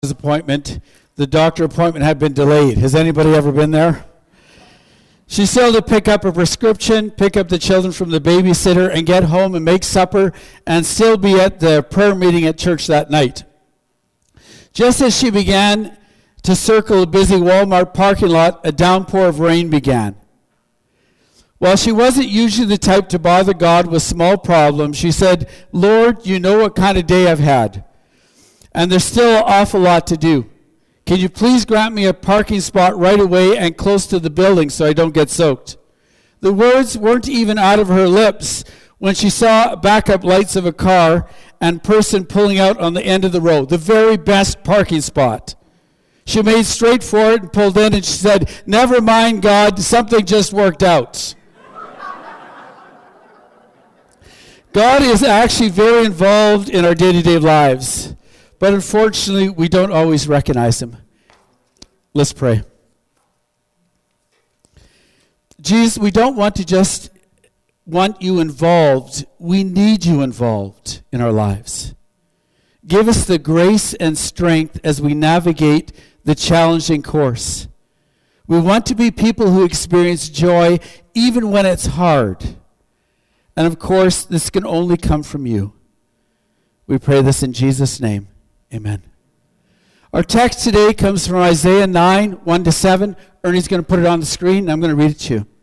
appointment. The doctor appointment had been delayed. Has anybody ever been there? She still had to pick up a prescription, pick up the children from the babysitter, and get home and make supper, and still be at the prayer meeting at church that night. Just as she began to circle a busy Walmart parking lot, a downpour of rain began. While she wasn't usually the type to bother God with small problems, she said, "Lord, you know what kind of day I've had, and there's still an awful lot to do. Can you please grant me a parking spot right away and close to the building so I don't get soaked?" The words weren't even out of her lips when she saw backup lights of a car and person pulling out on the end of the road, the very best parking spot. She made straight for it and pulled in, and she said, "Never mind, God, something just worked out." God is actually very involved in our day-to-day lives, but unfortunately, we don't always recognize him. Let's pray. Jesus, we don't want to just want you involved. We need you involved in our lives. Give us the grace and strength as we navigate the challenging course. We want to be people who experience joy even when it's hard. And of course, this can only come from you. We pray this in Jesus' name. Amen. Our text today comes from Isaiah 9, 1-7. Ernie's going to put it on the screen, and I'm going to read it to you.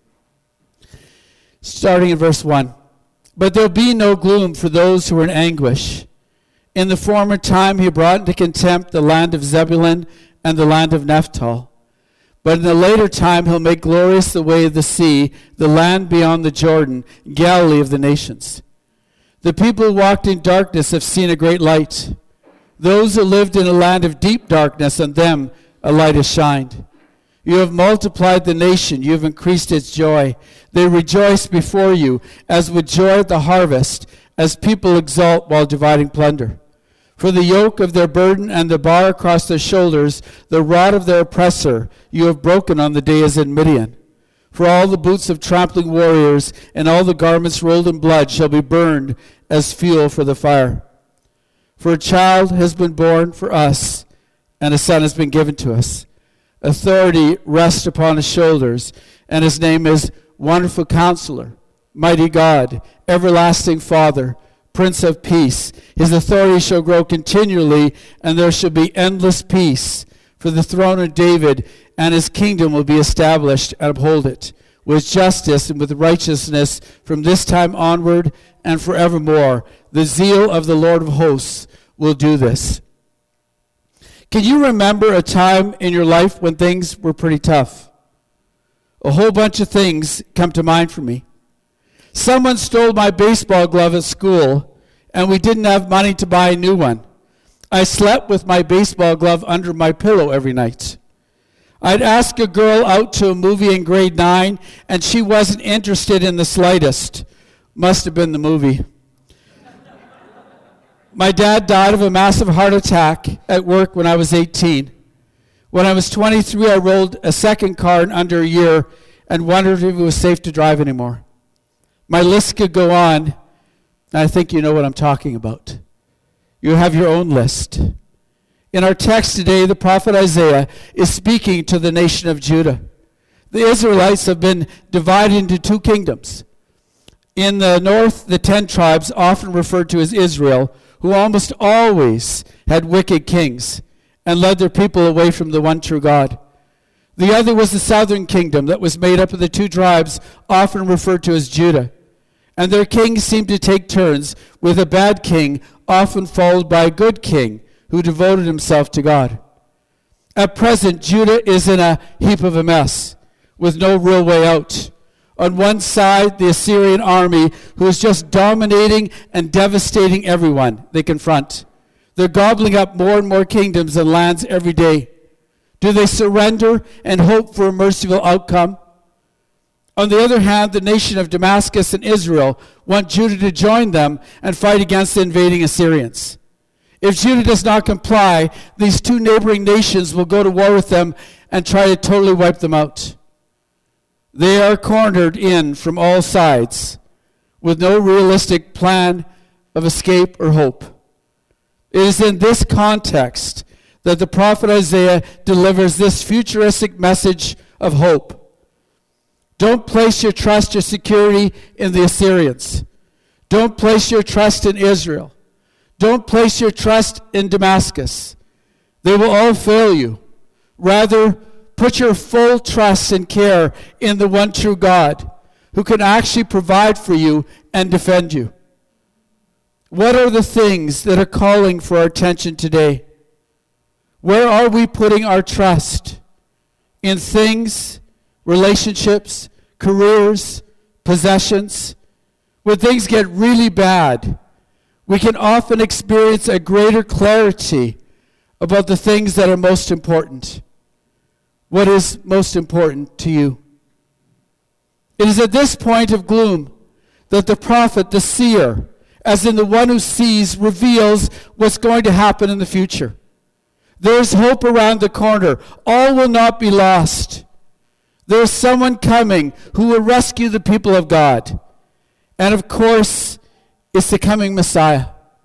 Starting in verse 1. "But there'll be no gloom for those who are in anguish. In the former time he brought into contempt the land of Zebulun and the land of Naphtali. But in the later time he'll make glorious the way of the sea, the land beyond the Jordan, Galilee of the nations. The people who walked in darkness have seen a great light. Those who lived in a land of deep darkness, on them a light has shined. You have multiplied the nation, you have increased its joy. They rejoice before you, as with joy at the harvest, as people exult while dividing plunder. For the yoke of their burden and the bar across their shoulders, the rod of their oppressor, you have broken on the day as in Midian. For all the boots of trampling warriors and all the garments rolled in blood shall be burned as fuel for the fire. For a child has been born for us, and a son has been given to us. Authority rests upon his shoulders, and his name is Wonderful Counselor, Mighty God, Everlasting Father, Prince of Peace. His authority shall grow continually, and there shall be endless peace. For the throne of David and his kingdom will be established and uphold it, with justice and with righteousness from this time onward and forevermore. The zeal of the Lord of hosts will do this." Can you remember a time in your life when things were pretty tough? A whole bunch of things come to mind for me. Someone stole my baseball glove at school, and we didn't have money to buy a new one. I slept with my baseball glove under my pillow every night. I'd ask a girl out to a movie in grade 9, and she wasn't interested in the slightest. Must have been the movie. My dad died of a massive heart attack at work when I was 18. When I was 23, I rolled a second car in under a year and wondered if it was safe to drive anymore. My list could go on, and I think you know what I'm talking about. You have your own list. In our text today, the prophet Isaiah is speaking to the nation of Judah. The Israelites have been divided into two kingdoms. In the north, the 10 tribes, often referred to as Israel, who almost always had wicked kings and led their people away from the one true God. The other was the southern kingdom that was made up of the 2 tribes, often referred to as Judah. And their kings seemed to take turns, with a bad king often followed by a good king who devoted himself to God. At present, Judah is in a heap of a mess, with no real way out. On one side, the Assyrian army, who is just dominating and devastating everyone they confront. They're gobbling up more and more kingdoms and lands every day. Do they surrender and hope for a merciful outcome? On the other hand, the nation of Damascus and Israel want Judah to join them and fight against the invading Assyrians. If Judah does not comply, these 2 neighboring nations will go to war with them and try to totally wipe them out. They are cornered in from all sides with no realistic plan of escape or hope. It is in this context that the prophet Isaiah delivers this futuristic message of hope. Don't place your trust or security in the Assyrians. Don't place your trust in Israel. Don't place your trust in Damascus. They will all fail you. Rather, put your full trust and care in the one true God, who can actually provide for you and defend you. What are the things that are calling for our attention today? Where are we putting our trust? In things, relationships, careers, possessions? When things get really bad, we can often experience a greater clarity about the things that are most important. What is most important to you? It is at this point of gloom that the prophet, the seer, as in the one who sees, reveals what's going to happen in the future. There's hope around the corner. All will not be lost. There's someone coming who will rescue the people of God. And of course, it's the coming Messiah.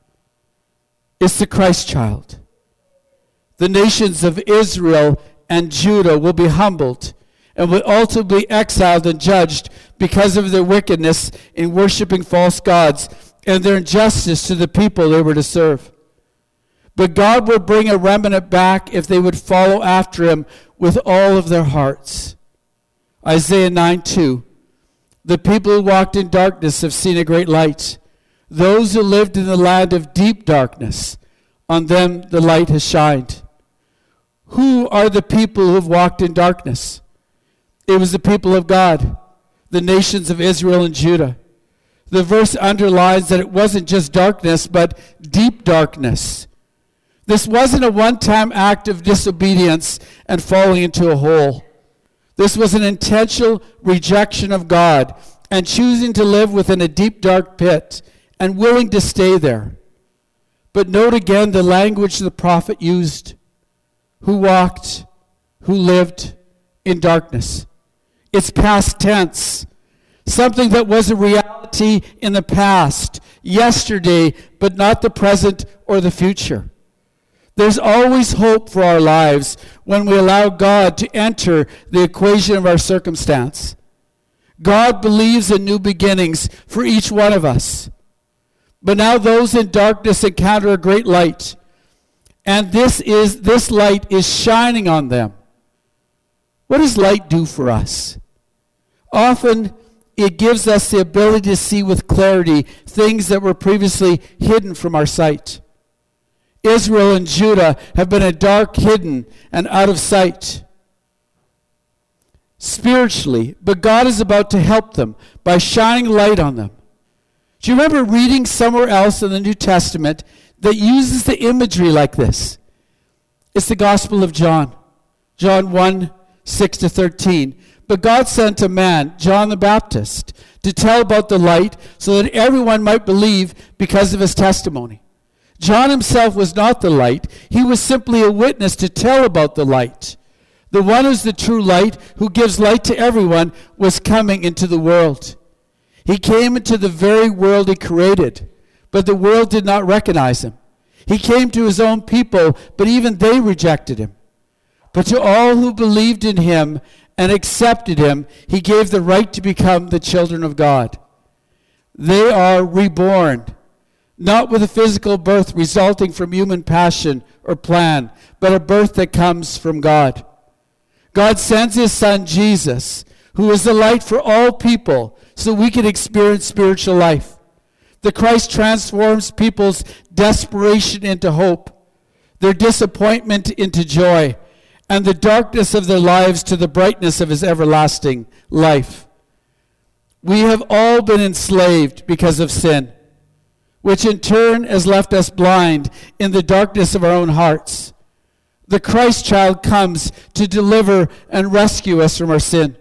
It's the Christ child. The nations of Israel and Judah will be humbled and will ultimately be exiled and judged because of their wickedness in worshiping false gods and their injustice to the people they were to serve. But God will bring a remnant back if they would follow after him with all of their hearts. Isaiah 9:2. The people who walked in darkness have seen a great light. Those who lived in the land of deep darkness, on them the light has shined. Who are the people who have walked in darkness? It was the people of God, the nations of Israel and Judah. The verse underlines that it wasn't just darkness, but deep darkness. This wasn't a one-time act of disobedience and falling into a hole. This was an intentional rejection of God and choosing to live within a deep, dark pit and willing to stay there. But note again the language the prophet used. Who walked, who lived in darkness. It's past tense. Something that was a reality in the past, yesterday, but not the present or the future. There's always hope for our lives when we allow God to enter the equation of our circumstance. God believes in new beginnings for each one of us. But now those in darkness encounter a great light. And this light is shining on them. What does light do for us? Often it gives us the ability to see with clarity things that were previously hidden from our sight. Israel and Judah have been in dark, hidden, and out of sight spiritually, but God is about to help them by shining light on them. Do you remember reading somewhere else in the New Testament that uses the imagery like this? It's the Gospel of John. John 1:6-13. But God sent a man, John the Baptist, to tell about the light so that everyone might believe because of his testimony. John himself was not the light. He was simply a witness to tell about the light. The one who's the true light, who gives light to everyone, was coming into the world. He came into the very world he created, but the world did not recognize him. He came to his own people, but even they rejected him. But to all who believed in him and accepted him, he gave the right to become the children of God. They are reborn, not with a physical birth resulting from human passion or plan, but a birth that comes from God. God sends his son Jesus, who is the light for all people, so we can experience spiritual life. The Christ transforms people's desperation into hope, their disappointment into joy, and the darkness of their lives to the brightness of his everlasting life. We have all been enslaved because of sin, which in turn has left us blind in the darkness of our own hearts. The Christ child comes to deliver and rescue us from our sin.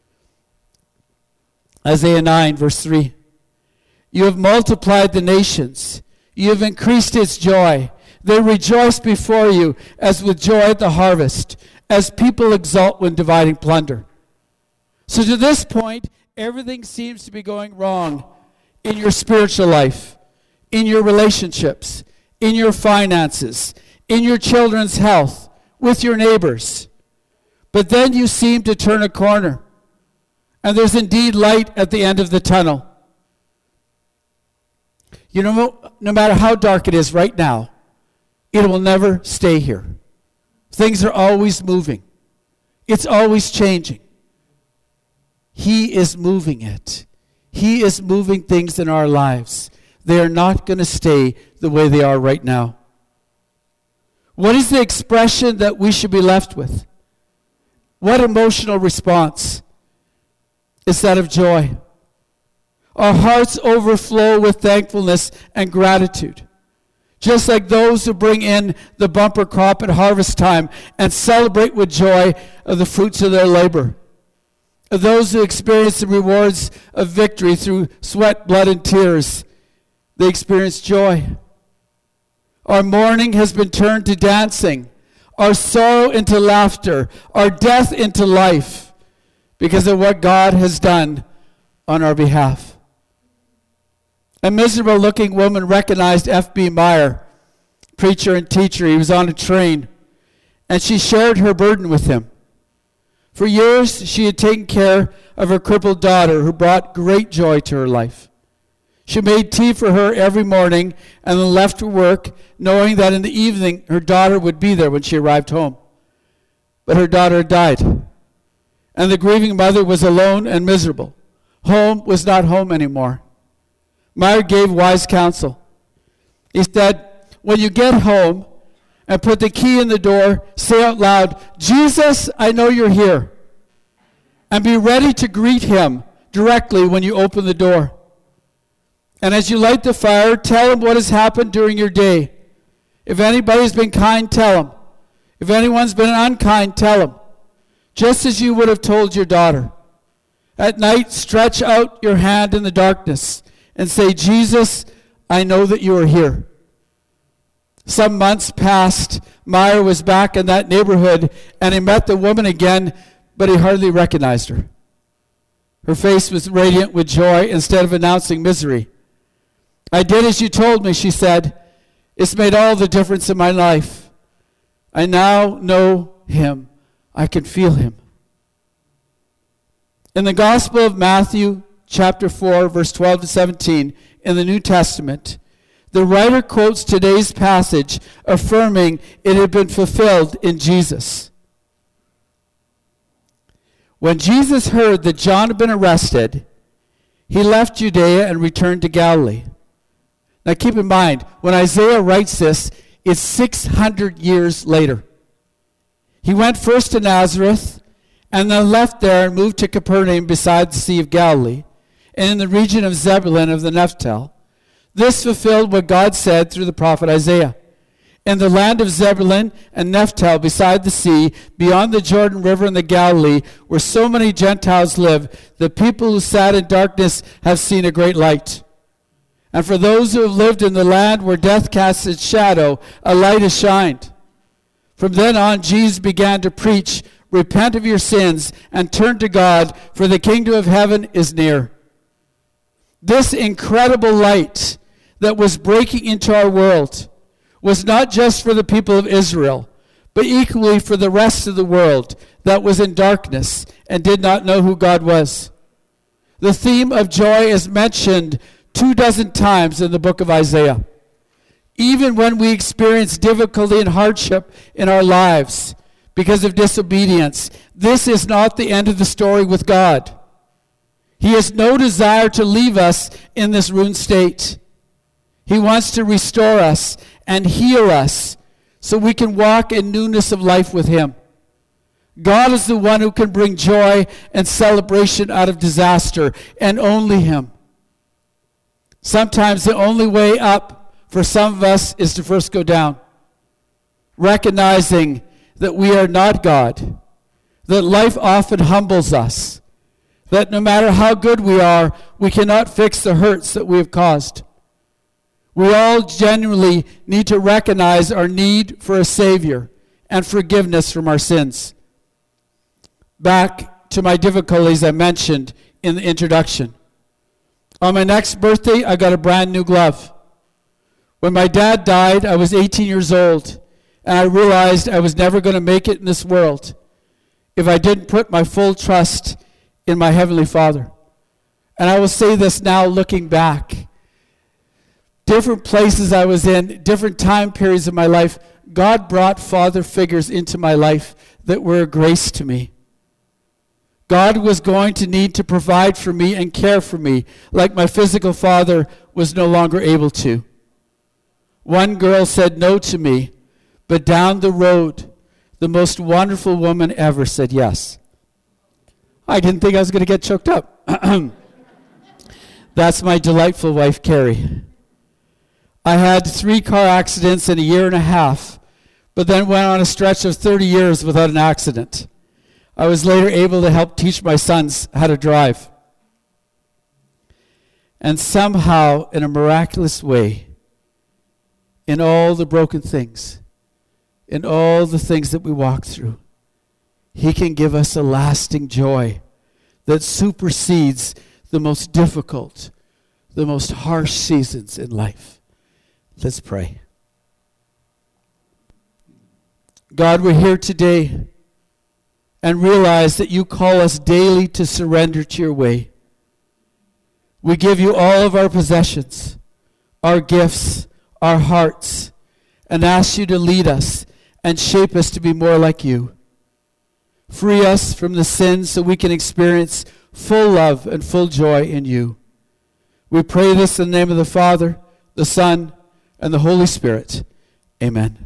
Isaiah 9:3. You have multiplied the nations. You have increased its joy. They rejoice before you as with joy at the harvest, as people exult when dividing plunder. So to this point, everything seems to be going wrong in your spiritual life, in your relationships, in your finances, in your children's health, with your neighbors. But then you seem to turn a corner, and there's indeed light at the end of the tunnel. You know, no matter how dark it is right now, it will never stay here. Things are always moving. It's always changing. He is moving it. He is moving things in our lives. They are not going to stay the way they are right now. What is the expression that we should be left with? What emotional response? It's that of joy. Our hearts overflow with thankfulness and gratitude. Just like those who bring in the bumper crop at harvest time and celebrate with joy of the fruits of their labor. Of those who experience the rewards of victory through sweat, blood, and tears, they experience joy. Our mourning has been turned to dancing, our sorrow into laughter, our death into life, because of what God has done on our behalf. A miserable-looking woman recognized F.B. Meyer, preacher and teacher. He was on a train, and she shared her burden with him. For years, she had taken care of her crippled daughter, who brought great joy to her life. She made tea for her every morning and then left for work, knowing that in the evening her daughter would be there when she arrived home. But her daughter had died, and the grieving mother was alone and miserable. Home was not home anymore. Meyer gave wise counsel. He said, when you get home and put the key in the door, say out loud, Jesus, I know you're here. And be ready to greet him directly when you open the door. And as you light the fire, tell him what has happened during your day. If anybody's been kind, tell him. If anyone's been unkind, tell him. Just as you would have told your daughter. At night, stretch out your hand in the darkness and say, Jesus, I know that you are here. Some months passed. Meyer was back in that neighborhood, and he met the woman again, but he hardly recognized her. Her face was radiant with joy instead of announcing misery. I did as you told me, she said. It's made all the difference in my life. I now know him. I can feel him. In the Gospel of Matthew, chapter 4, verse 12 to 17, in the New Testament, the writer quotes today's passage, affirming it had been fulfilled in Jesus. When Jesus heard that John had been arrested, he left Judea and returned to Galilee. Now keep in mind, when Isaiah writes this, it's 600 years later. He went first to Nazareth, and then left there and moved to Capernaum beside the Sea of Galilee, and in the region of Zebulun of the Naphtali. This fulfilled what God said through the prophet Isaiah. In the land of Zebulun and Naphtali, beside the sea, beyond the Jordan River and the Galilee, where so many Gentiles live, the people who sat in darkness have seen a great light. And for those who have lived in the land where death casts its shadow, a light has shined. From then on, Jesus began to preach, repent of your sins and turn to God, for the kingdom of heaven is near. This incredible light that was breaking into our world was not just for the people of Israel, but equally for the rest of the world that was in darkness and did not know who God was. The theme of joy is mentioned 24 times in the book of Isaiah. Even when we experience difficulty and hardship in our lives because of disobedience, this is not the end of the story with God. He has no desire to leave us in this ruined state. He wants to restore us and heal us so we can walk in newness of life with him. God is the one who can bring joy and celebration out of disaster, and only him. Sometimes the only way up for some of us is to first go down, recognizing that we are not God, that life often humbles us, that no matter how good we are, we cannot fix the hurts that we have caused. We all genuinely need to recognize our need for a Savior and forgiveness from our sins. Back to my difficulties I mentioned in the introduction. On my next birthday, I got a brand new glove. When my dad died, I was 18 years old, And I realized I was never going to make it in this world if I didn't put my full trust in my Heavenly Father. And I will say this now looking back. Different places I was in, different time periods of my life, God brought father figures into my life that were a grace to me. God was going to need to provide for me and care for me like my physical father was no longer able to. One girl said no to me, but down the road, the most wonderful woman ever said yes. I didn't think I was going to get choked up. That's my delightful wife, Carrie. I had 3 car accidents in a year and a half, but then went on a stretch of 30 years without an accident. I was later able to help teach my sons how to drive. And somehow, in a miraculous way, in all the broken things, in all the things that we walk through, He can give us a lasting joy that supersedes the most difficult, the most harsh seasons in life. Let's pray. God, we're here today and realize that you call us daily to surrender to your way. We give you all of our possessions, our gifts, our hearts, and ask you to lead us and shape us to be more like you. Free us from the sins so we can experience full love and full joy in you. We pray this in the name of the Father, the Son, and the Holy Spirit. Amen.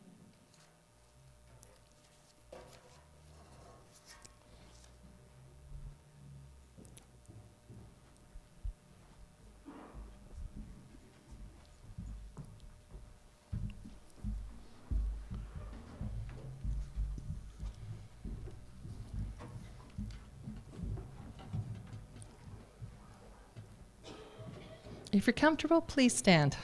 If you're comfortable, please stand.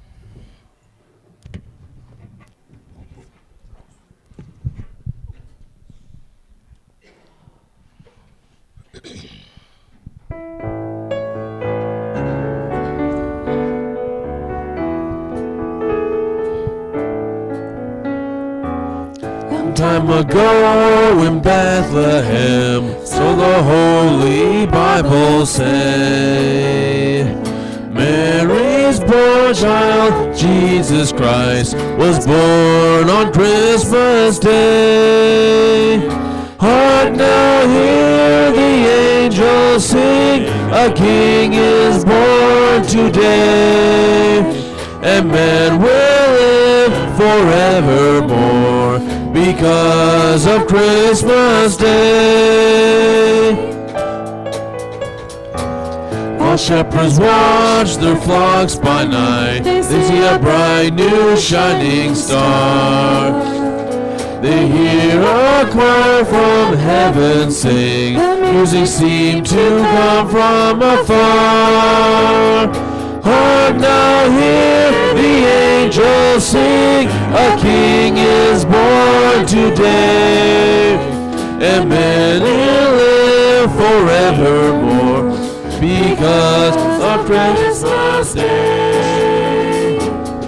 Long time ago in Bethlehem, so the Holy Bible say, Mary's born child, Jesus Christ, was born on Christmas Day. Hark now, hear the angels sing, a King is born today, and man will live forevermore because of Christmas Day. While shepherds watch their flocks by night, they see a bright new shining star. They hear a choir from heaven sing, music seemed to come from afar. Hark now, hear the angels sing, a King is born today, and men will live forevermore because of Christmas Day.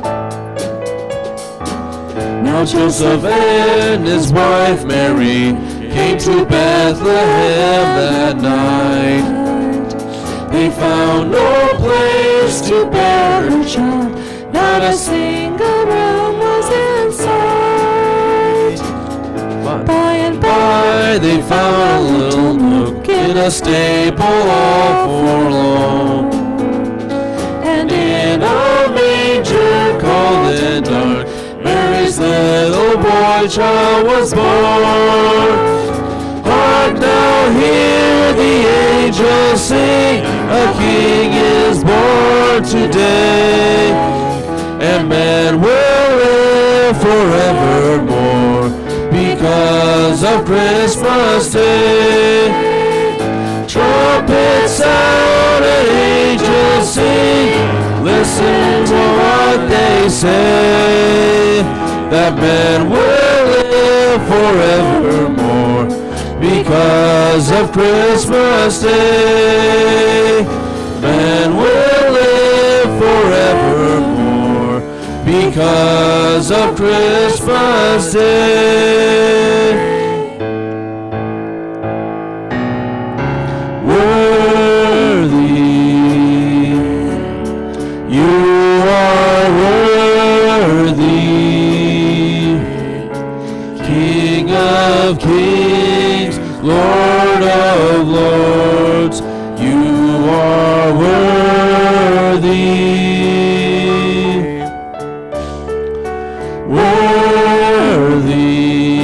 Now Joseph and his wife Mary came to Bethlehem that night. They found no place to bury her child, not a single room was in sight. By and by they found a little nook in a stable all forlorn, and in a manger cold and dark, Mary's little boy child was born. Hark now, hear the angels sing, a King is born today, and man will live forevermore because of Christmas Day. Trumpets sound and angels sing, listen to what they say, that man will live forevermore because of Christmas Day. Man will live forevermore because of Christmas Day. Worthy, you are worthy, King of kings, Lord of lords, you are worthy. Worthy,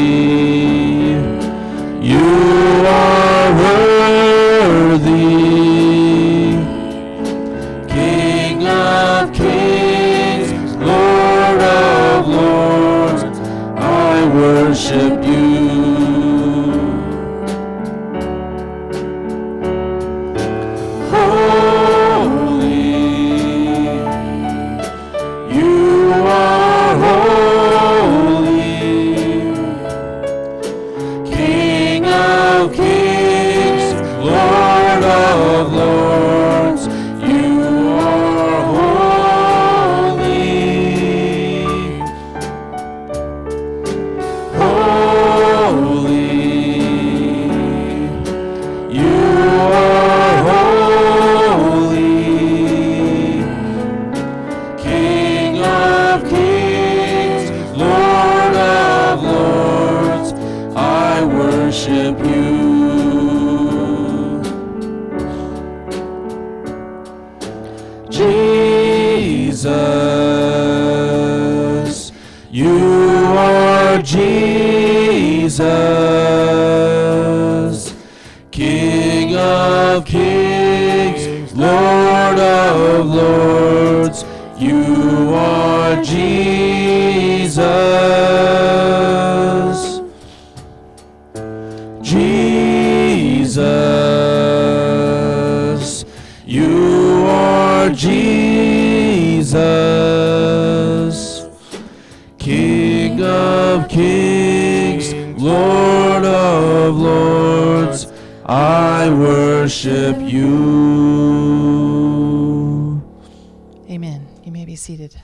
you are worthy, King of kings, Lord of lords, I worship you. Jesus, you are Jesus, King of kings, Lord of lords, you are Jesus. Jesus, you are Jesus, King of kings, Lord of lords, I worship you. Amen. You may be seated.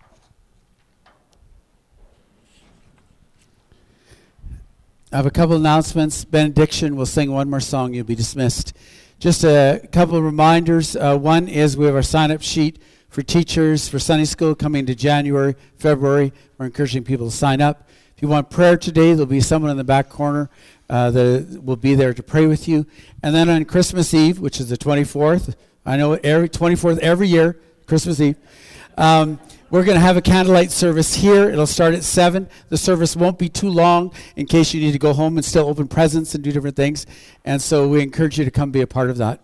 I have a couple announcements. Benediction will sing one more song. You'll be dismissed. Just a couple of reminders. One is we have our sign-up sheet for teachers for Sunday school coming to January, February. We're encouraging people to sign up. If you want prayer today, there'll be someone in the back corner that will be there to pray with you. And then on Christmas Eve, which is the 24th, I know every 24th every year, Christmas Eve, we're going to have a candlelight service here. It'll start at 7. The service won't be too long in case you need to go home and still open presents and do different things. And so we encourage you to come be a part of that.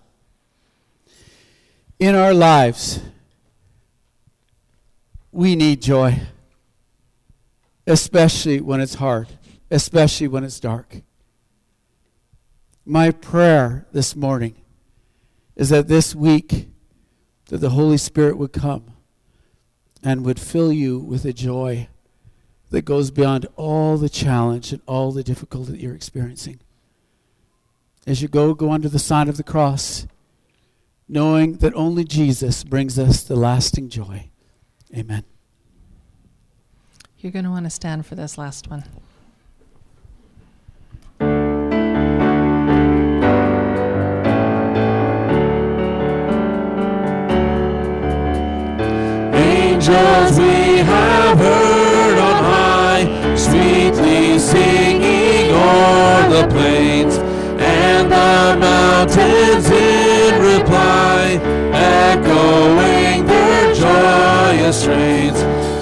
In our lives, we need joy, especially when it's hard, especially when it's dark. My prayer this morning is that this week that the Holy Spirit would come and would fill you with a joy that goes beyond all the challenge and all the difficulty that you're experiencing. As you go under the sign of the cross, knowing that only Jesus brings us the lasting joy. Amen. You're going to want to stand for this last one. Angels we have heard on high, sweetly singing o'er the plains, and the mountains in reply, echoing their joyous strains.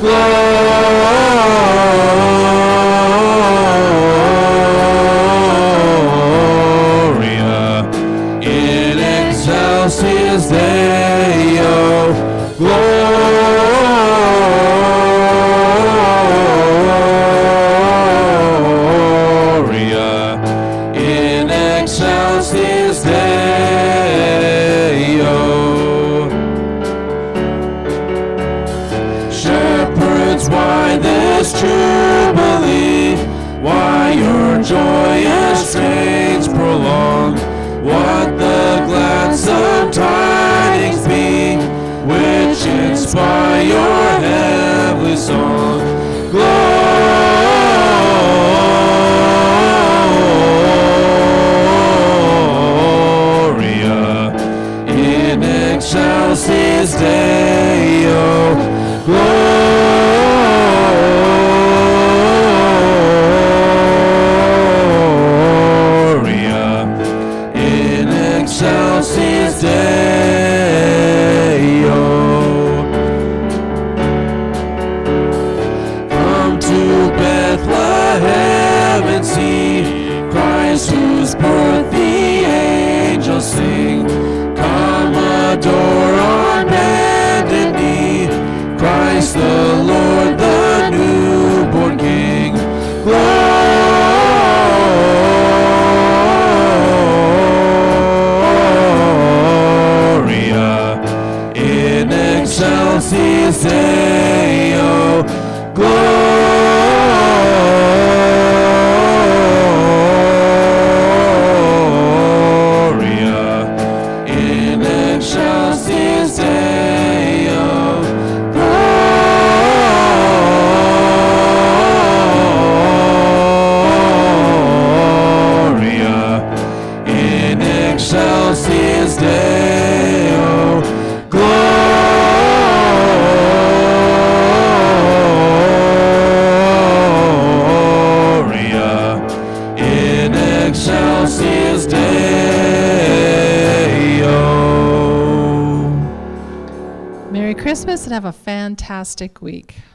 Gloria in excelsis Deo. Gloria in excelsis Deo. Shepherds, why this jubilee? Why your joyous strains prolong? What the gladsome tidings be, which inspire your heavenly song. Gloria in excelsis Deo. Gloria in excelsis Deo. Come to Bethlehem and see Christ, whose birth the angels sing. Come adore on bended knee Christ the Lord, the newborn King. Gloria in excelsis Deo. Gloria in excelsis Deo. Gloria in excelsis Deo. Gloria in excelsis Deo. Merry Christmas and have a fantastic week.